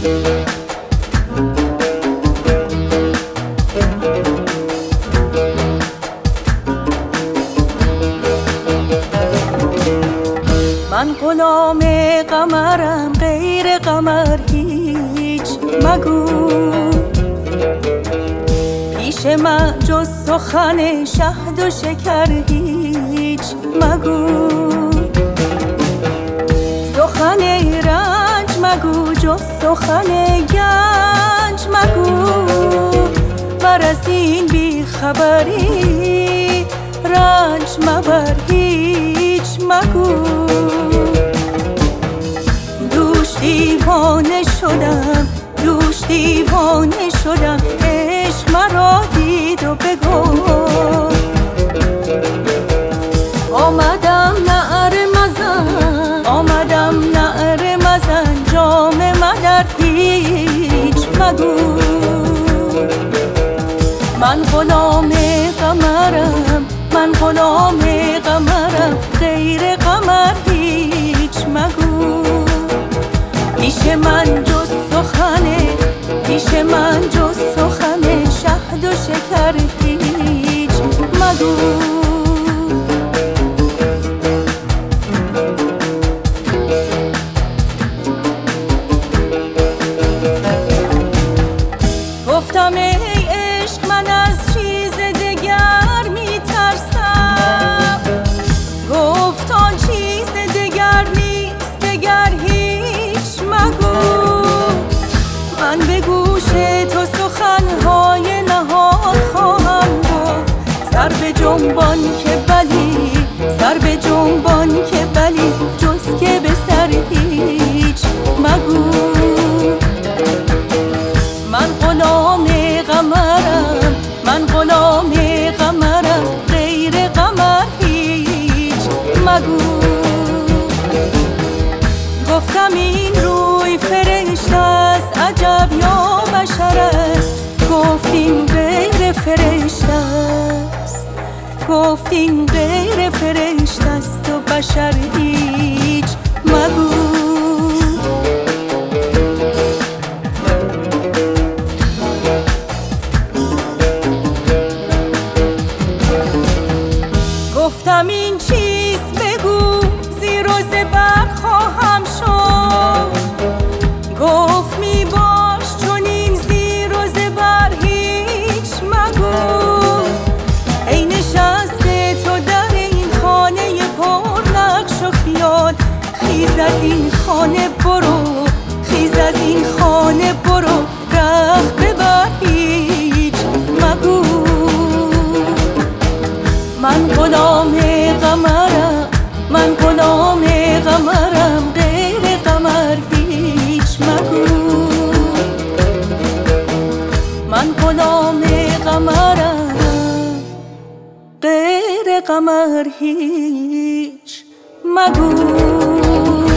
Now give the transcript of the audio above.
من غلام قمرم، غیر قمر هیچ مگو. پیش من جز سخن شهد و شکر هیچ مگو. سخن رنج مگو، جز سخن گنج مگو. ور از این بی خبری رنج مبر هیچ مگو. دوش دیوانه شدم، دوش دیوانه شدم، عشق مرا دید و بگفت. آمدم نعره مزن، آمدم نعره مزن، جام مدر هیچ مگو. من غلام قمرم، من غلام قمرم، غیر قمر هیچ مگو. پیش من جز سخن، پیش من جز سخن شهد و شکر هیچ مگو. گفتم ای عشق من از چیز دگر می ترسم. گفت آن چیز دگر نیست، دگر هیچ مگو. من به گوش تو سخنهای نهان خواهم گفت. سر به جنبان که بلی، سر به جنبان که بلی، جز که به سر هیچ مگو. من غلام قمرم، من غلام قمرم، غیر قمر هیچ مگو. گفتم این روی فرشته است، عجب یا بشر است. گفتین غیر فرشته است، گفتین غیر فرشته است و بشر هیچ مگو. گفتم این چیز بگو، زیر و زبر خواهم شد. گفت می باش چنین زیر و زبر هیچ مگو. ای نشسته تو در این خانه پر نقش و خیال، خیز از این خانه برو، خیز از این خانه برو، ره ببر هیچ مگو. من غلام قمرم، من غلام قمرم، غیر قمر هیچ مگو. من غلام قمرم، غیر قمر هیچ مگو.